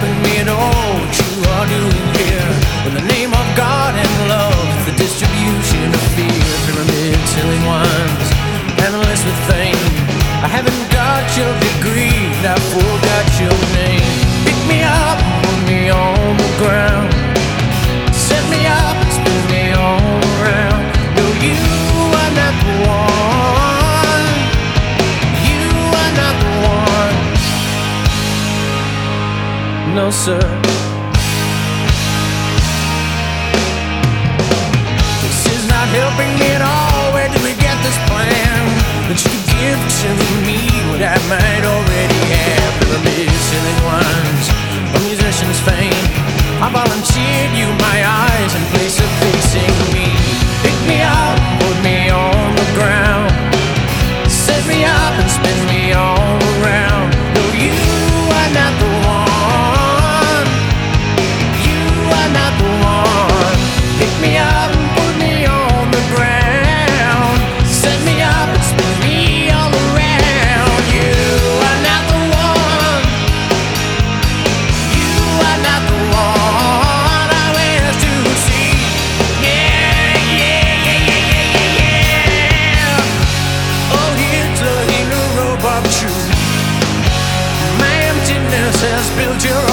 helping me at all. What you are doing here in the name of God and love, the distribution of fear. Pyramid selling ones, analysts with fame. I haven't got your degree, I forgot your name. Pick me up, put me on the ground, set me up, spin me all around. No, you are not the one. You are not the one. No, sir. This is not helping me at all. Where did we get this plan that you could give to me what I might already have? Pyramid selling ones, a musician's fame. I volunteered you my eyes in place of facing me. Pick me up, put me on the ground, set me up and spin me all around. No, you are not the one. You are not the one. Pick me up and put me on the ground, set me up and spin me all around. You are not the one. You are not the one I wish to see. Yeah, yeah, yeah, yeah, yeah, yeah, yeah. Oh, here's a hero of truth. My emptiness has built your